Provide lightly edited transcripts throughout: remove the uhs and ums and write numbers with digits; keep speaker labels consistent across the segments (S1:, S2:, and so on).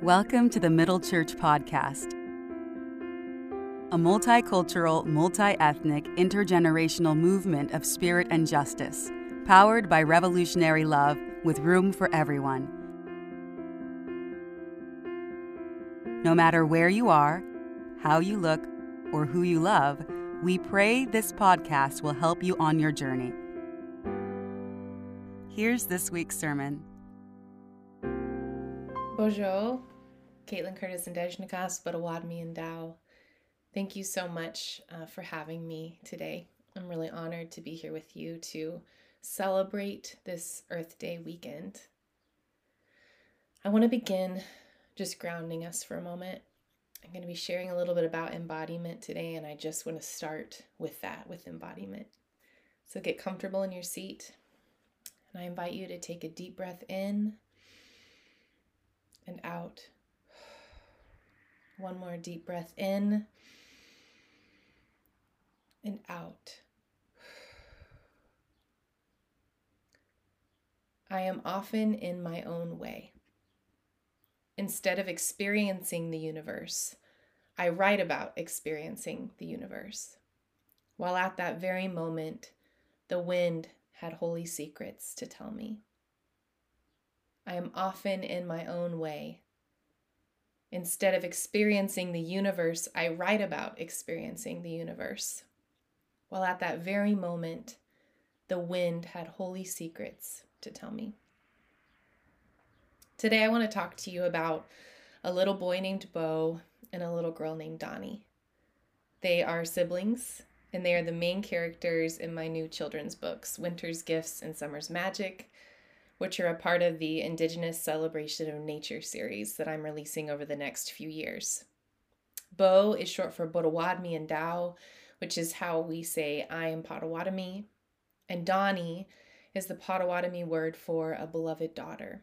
S1: Welcome to the Middle Church Podcast, a multicultural, multi-ethnic, intergenerational movement of spirit and justice, powered by revolutionary love with room for everyone. No matter where you are, how you look, or who you love, we pray this podcast will help you on your journey. Here's this week's sermon.
S2: Bonjour, Caitlin Curtis and Dejnakas, Badawadmi and Dow. Thank you so much for having me today. I'm really honored to be here with you to celebrate this Earth Day weekend. I want to begin just grounding us for a moment. I'm going to be sharing a little bit about embodiment today, and I just want to start with that, with embodiment. So get comfortable in your seat, and I invite you to take a deep breath in and out. One more deep breath in and out. I am often in my own way. Instead of experiencing the universe, I write about experiencing the universe. While at that very moment, the wind had holy secrets to tell me. I am often in my own way. Instead of experiencing the universe, I write about experiencing the universe. While at that very moment, the wind had holy secrets to tell me. Today, I want to talk to you about a little boy named Bo and a little girl named Donnie. They are siblings, and they are the main characters in my new children's books, Winter's Gifts and Summer's Magic, which are a part of the Indigenous Celebration of Nature series that I'm releasing over the next few years. Bo is short for Badawadmi and Dow, which is how we say I am Potawatomi, and Donnie is the Potawatomi word for a beloved daughter.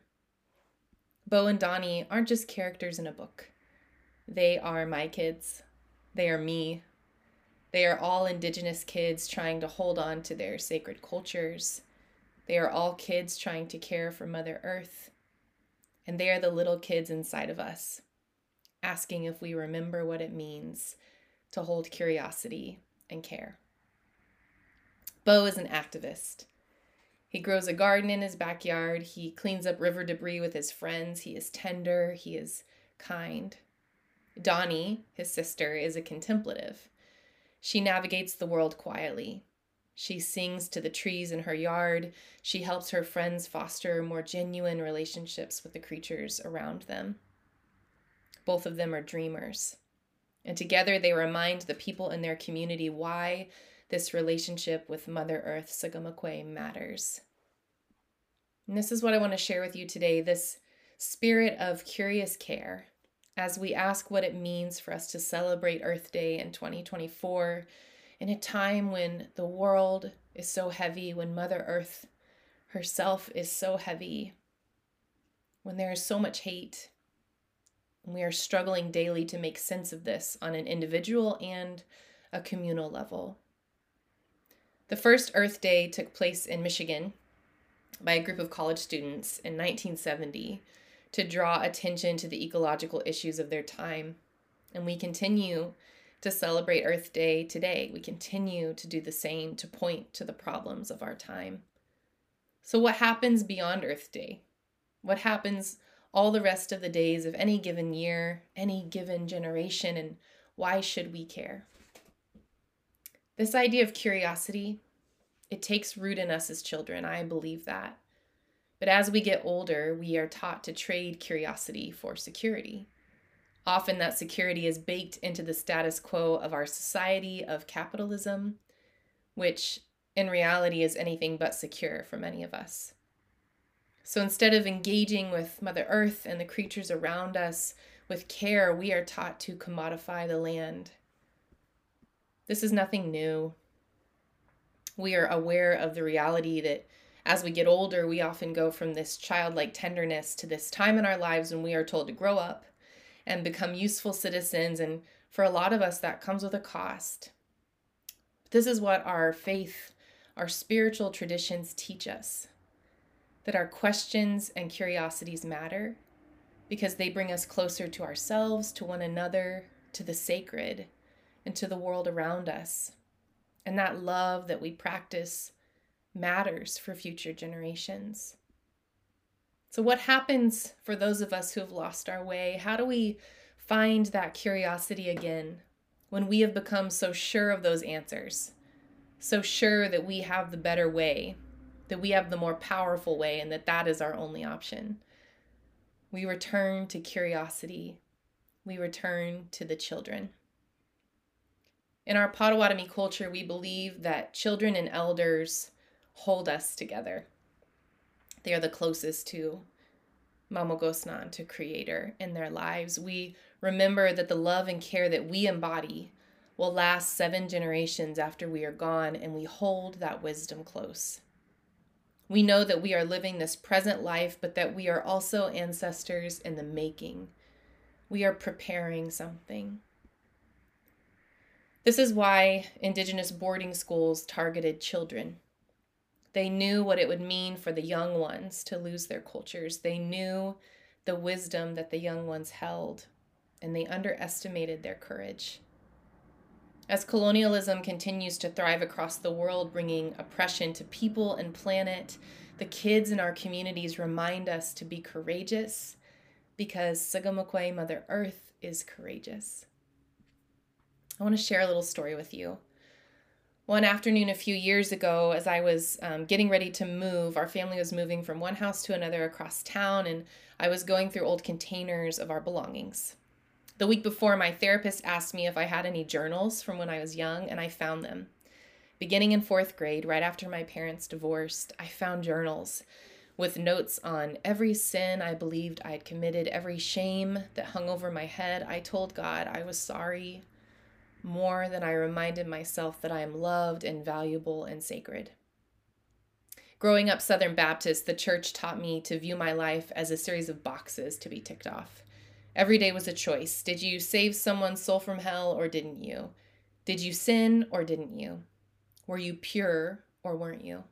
S2: Bo and Donnie aren't just characters in a book. They are my kids. They are me. They are all Indigenous kids trying to hold on to their sacred cultures. They are all kids trying to care for Mother Earth, and they are the little kids inside of us, asking if we remember what it means to hold curiosity and care. Bo is an activist. He grows a garden in his backyard. He cleans up river debris with his friends. He is tender. He is kind. Donnie, his sister, is a contemplative. She navigates the world quietly. She sings to the trees in her yard. She helps her friends foster more genuine relationships with the creatures around them. Both of them are dreamers. And together they remind the people in their community why this relationship with Mother Earth, Sagamakwe, matters. And this is what I want to share with you today, this spirit of curious care, as we ask what it means for us to celebrate Earth Day in 2024, in a time when the world is so heavy, when Mother Earth herself is so heavy, when there is so much hate, and we are struggling daily to make sense of this on an individual and a communal level. The first Earth Day took place in Michigan by a group of college students in 1970 to draw attention to the ecological issues of their time, and we continue to celebrate Earth Day today. We continue to do the same, to point to the problems of our time. So what happens beyond Earth Day? What happens all the rest of the days of any given year, any given generation, and why should we care? This idea of curiosity, it takes root in us as children. I believe that. But as we get older, we are taught to trade curiosity for security. Often that security is baked into the status quo of our society of capitalism, which in reality is anything but secure for many of us. So instead of engaging with Mother Earth and the creatures around us with care, we are taught to commodify the land. This is nothing new. We are aware of the reality that as we get older, we often go from this childlike tenderness to this time in our lives when we are told to grow up and become useful citizens, and for a lot of us, that comes with a cost. This is what our faith, our spiritual traditions teach us, that our questions and curiosities matter because they bring us closer to ourselves, to one another, to the sacred, and to the world around us. And that love that we practice matters for future generations. So what happens for those of us who have lost our way? How do we find that curiosity again when we have become so sure of those answers, so sure that we have the better way, that we have the more powerful way, and that is our only option? We return to curiosity. We return to the children. In our Potawatomi culture, we believe that children and elders hold us together. They are the closest to Mamogosnan, to Creator, in their lives. We remember that the love and care that we embody will last 7 generations after we are gone, and we hold that wisdom close. We know that we are living this present life, but that we are also ancestors in the making. We are preparing something. This is why Indigenous boarding schools targeted children. They knew what it would mean for the young ones to lose their cultures. They knew the wisdom that the young ones held, and they underestimated their courage. As colonialism continues to thrive across the world, bringing oppression to people and planet, the kids in our communities remind us to be courageous, because Sagamakwe, Mother Earth, is courageous. I want to share a little story with you. One afternoon a few years ago, as I was getting ready to move, our family was moving from one house to another across town, and I was going through old containers of our belongings. The week before, my therapist asked me if I had any journals from when I was young, and I found them. Beginning in 4th grade, right after my parents divorced, I found journals with notes on every sin I believed I had committed, every shame that hung over my head. I told God I was sorry, more than I reminded myself that I am loved and valuable and sacred. Growing up Southern Baptist, the church taught me to view my life as a series of boxes to be ticked off. Every day was a choice. Did you save someone's soul from hell or didn't you? Did you sin or didn't you? Were you pure or weren't you?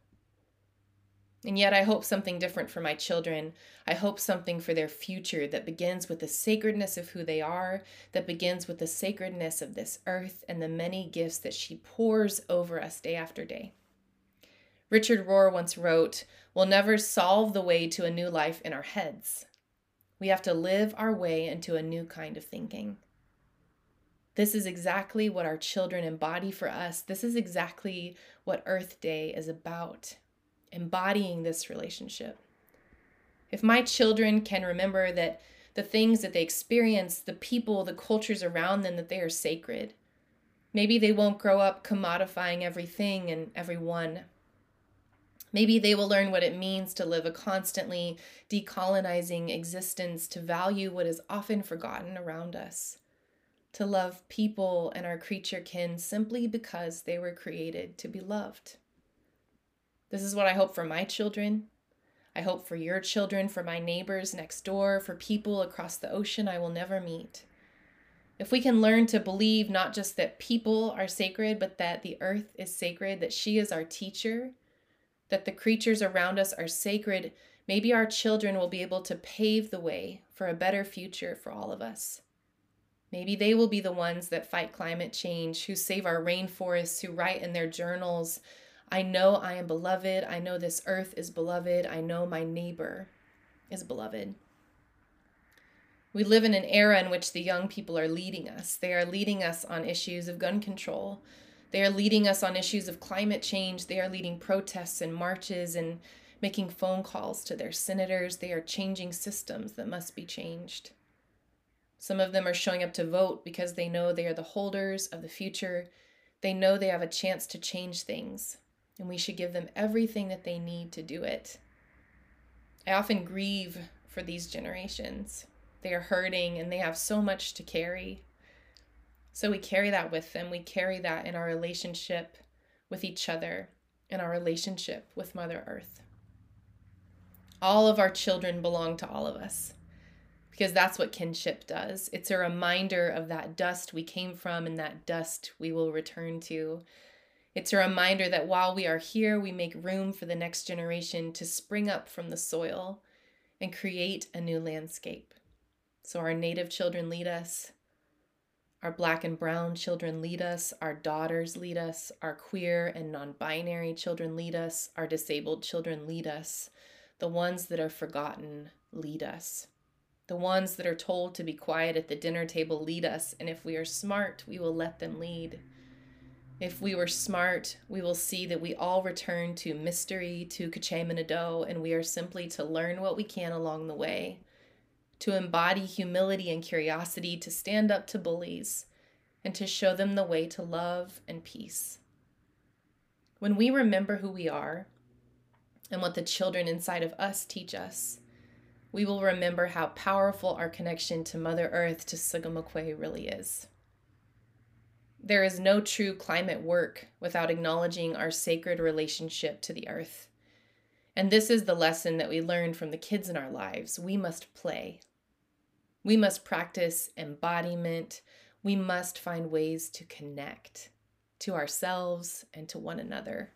S2: And yet I hope something different for my children. I hope something for their future that begins with the sacredness of who they are, that begins with the sacredness of this earth and the many gifts that she pours over us day after day. Richard Rohr once wrote, "We'll never solve the way to a new life in our heads. We have to live our way into a new kind of thinking." This is exactly what our children embody for us. This is exactly what Earth Day is about. Embodying this relationship. If my children can remember that the things that they experience, the people, the cultures around them, that they are sacred, maybe they won't grow up commodifying everything and everyone. Maybe they will learn what it means to live a constantly decolonizing existence, to value what is often forgotten around us, to love people and our creature kin simply because they were created to be loved. This is what I hope for my children. I hope for your children, for my neighbors next door, for people across the ocean I will never meet. If we can learn to believe not just that people are sacred, but that the earth is sacred, that she is our teacher, that the creatures around us are sacred, maybe our children will be able to pave the way for a better future for all of us. Maybe they will be the ones that fight climate change, who save our rainforests, who write in their journals, "I know I am beloved. I know this earth is beloved. I know my neighbor is beloved." We live in an era in which the young people are leading us. They are leading us on issues of gun control. They are leading us on issues of climate change. They are leading protests and marches and making phone calls to their senators. They are changing systems that must be changed. Some of them are showing up to vote because they know they are the holders of the future. They know they have a chance to change things, and we should give them everything that they need to do it. I often grieve for these generations. They are hurting and they have so much to carry. So we carry that with them. We carry that in our relationship with each other, in our relationship with Mother Earth. All of our children belong to all of us, because that's what kinship does. It's a reminder of that dust we came from and that dust we will return to. It's a reminder that while we are here, we make room for the next generation to spring up from the soil and create a new landscape. So our Native children lead us. Our Black and brown children lead us. Our daughters lead us. Our queer and non-binary children lead us. Our disabled children lead us. The ones that are forgotten lead us. The ones that are told to be quiet at the dinner table lead us. And if we are smart, we will let them lead. If we were smart, we will see that we all return to mystery, to Kachay and we are simply to learn what we can along the way, to embody humility and curiosity, to stand up to bullies, and to show them the way to love and peace. When we remember who we are and what the children inside of us teach us, we will remember how powerful our connection to Mother Earth, to Sigamaquay, really is. There is no true climate work without acknowledging our sacred relationship to the earth. And this is the lesson that we learn from the kids in our lives. We must play. We must practice embodiment. We must find ways to connect to ourselves and to one another.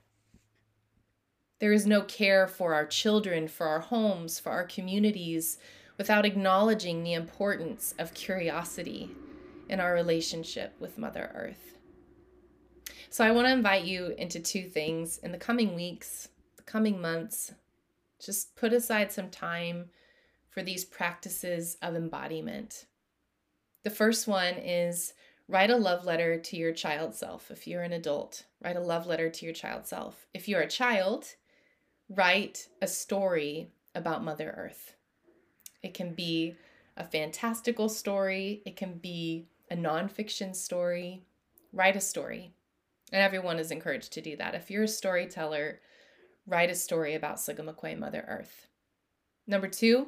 S2: There is no care for our children, for our homes, for our communities, without acknowledging the importance of curiosity in our relationship with Mother Earth. So I want to invite you into two things in the coming weeks, the coming months. Just put aside some time for these practices of embodiment. The first one is write a love letter to your child self. If you're an adult, write a love letter to your child self. If you're a child, write a story about Mother Earth. It can be a fantastical story. It can be a nonfiction story. Write a story. And everyone is encouraged to do that. If you're a storyteller, write a story about Sigamaquay, Mother Earth. Number 2,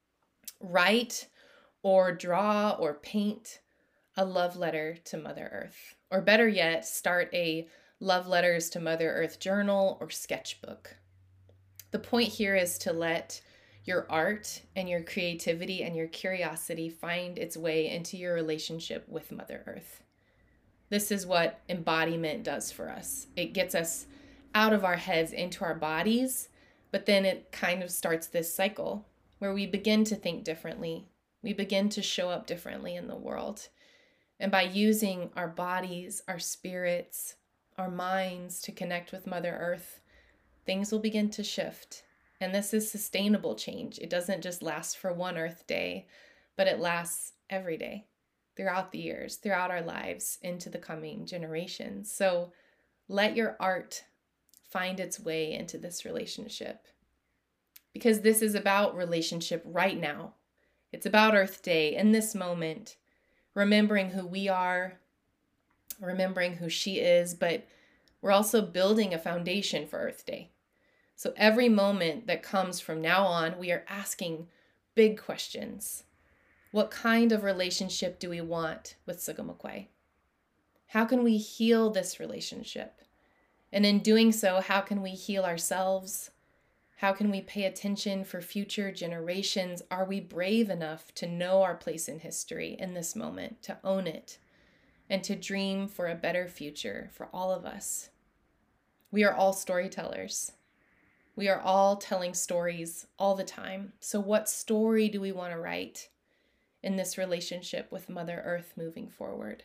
S2: write or draw or paint a love letter to Mother Earth. Or better yet, start a Love Letters to Mother Earth journal or sketchbook. The point here is to let your art and your creativity and your curiosity find its way into your relationship with Mother Earth. This is what embodiment does for us. It gets us out of our heads into our bodies, but then it kind of starts this cycle where we begin to think differently. We begin to show up differently in the world. And by using our bodies, our spirits, our minds to connect with Mother Earth, things will begin to shift. And this is sustainable change. It doesn't just last for one Earth Day, but it lasts every day, throughout the years, throughout our lives, into the coming generations. So let your art find its way into this relationship. Because this is about relationship right now. It's about Earth Day, in this moment, remembering who we are, remembering who she is, but we're also building a foundation for Earth Day. So every moment that comes from now on, we are asking big questions. What kind of relationship do we want with Sigamaquay? How can we heal this relationship? And in doing so, how can we heal ourselves? How can we pay attention for future generations? Are we brave enough to know our place in history in this moment, to own it, and to dream for a better future for all of us? We are all storytellers. We are all telling stories all the time. So what story do we want to write in this relationship with Mother Earth moving forward?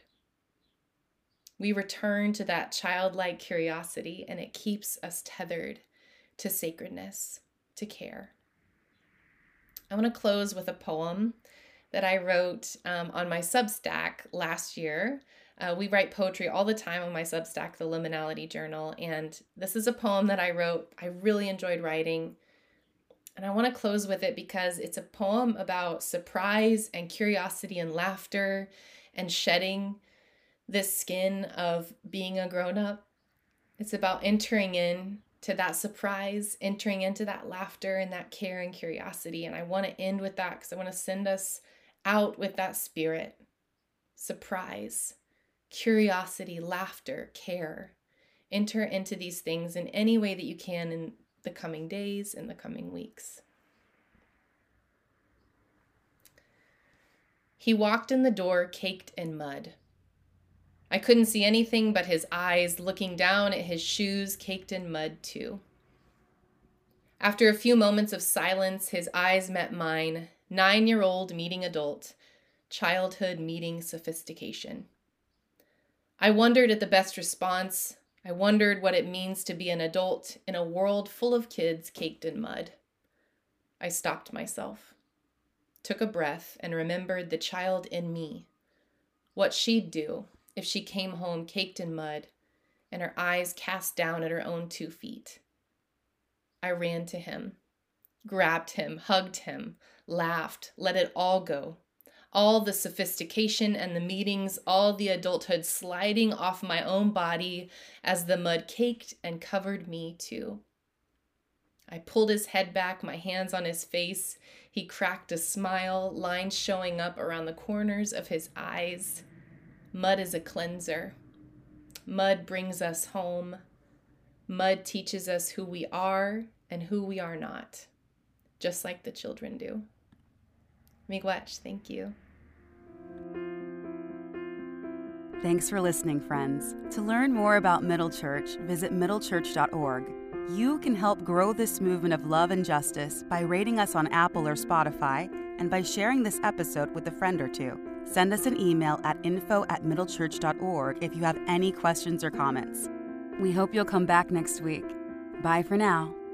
S2: We return to that childlike curiosity, and it keeps us tethered to sacredness, to care. I want to close with a poem that I wrote on my Substack last year. We write poetry all the time on my Substack, the Liminality Journal, and this is a poem that I wrote. I really enjoyed writing, and I want to close with it because it's a poem about surprise and curiosity and laughter and shedding this skin of being a grown-up. It's about entering in to that surprise, entering into that laughter and that care and curiosity, and I want to end with that because I want to send us out with that spirit. Surprise, curiosity, laughter, care. Enter into these things in any way that you can in the coming days and the coming weeks. He walked in the door caked in mud. I couldn't see anything but his eyes looking down at his shoes caked in mud too. After a few moments of silence, his eyes met mine, 9-year-old meeting adult, childhood meeting sophistication. I wondered at the best response. I wondered what it means to be an adult in a world full of kids caked in mud. I stopped myself, took a breath, and remembered the child in me, what she'd do if she came home caked in mud and her eyes cast down at her own 2 feet. I ran to him, grabbed him, hugged him, laughed, let it all go. All the sophistication and the meetings, all the adulthood sliding off my own body as the mud caked and covered me too. I pulled his head back, my hands on his face. He cracked a smile, lines showing up around the corners of his eyes. Mud is a cleanser. Mud brings us home. Mud teaches us who we are and who we are not, just like the children do. Miigwech, thank you.
S1: Thanks for listening, friends. To learn more about Middle Church, visit middlechurch.org. You can help grow this movement of love and justice by rating us on Apple or Spotify and by sharing this episode with a friend or two. Send us an email at info@middlechurch.org if you have any questions or comments. We hope you'll come back next week. Bye for now.